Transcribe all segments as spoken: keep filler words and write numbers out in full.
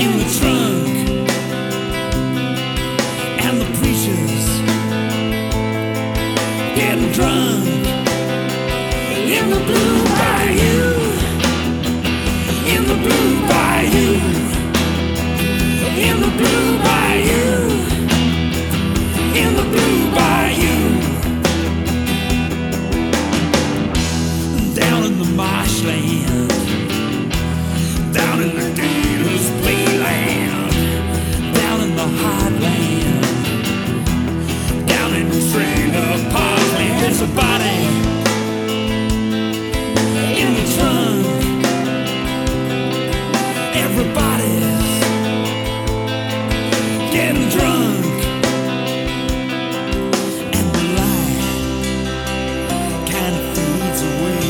in the trunk, and the preachers getting drunk in the blue bayou, in the blue bayou, in the blue bayou, in the blue bayou, down in the marshland, down in the dealer's playland, down in the heartland, down in the trailer parkland. There's a body in the trunk. Everybody's getting drunk, and the light kind of fades away,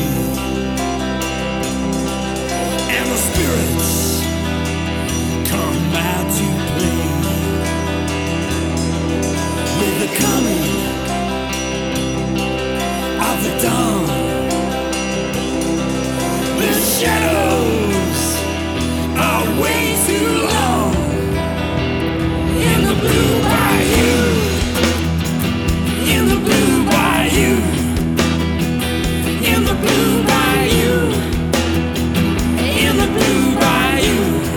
and the spirits come out to play with the coming of the dawn. The shadows are way too long in the blue bayou, in the blue bayou, in the blue bayou, in the blue bayou.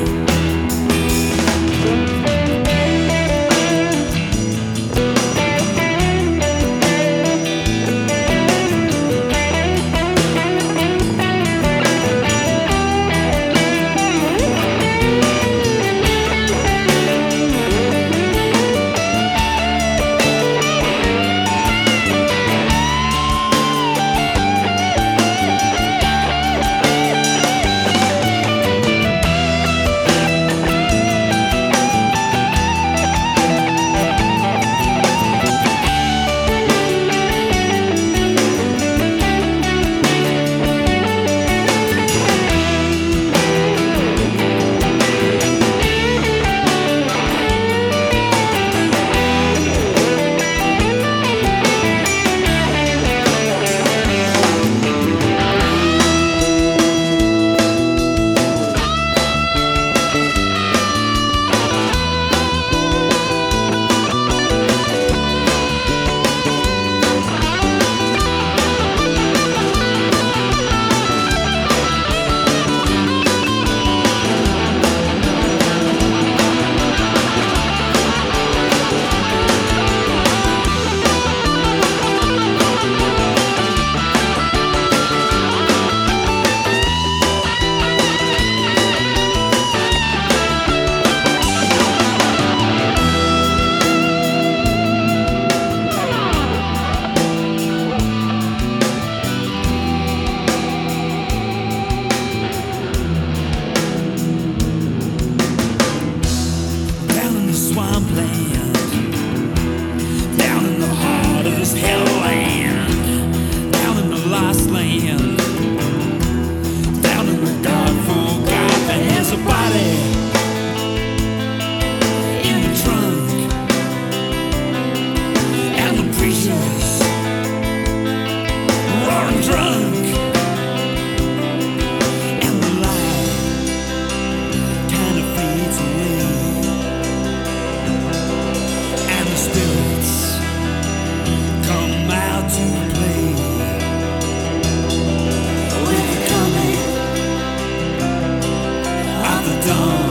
Swampland, down in the hardest hell land, down in the lost land, down in the dark forgotten. There's a body in the trunk, and the preachers roaring drunk, and the light kind of fades away, spirits come out to play with the coming of the dawn.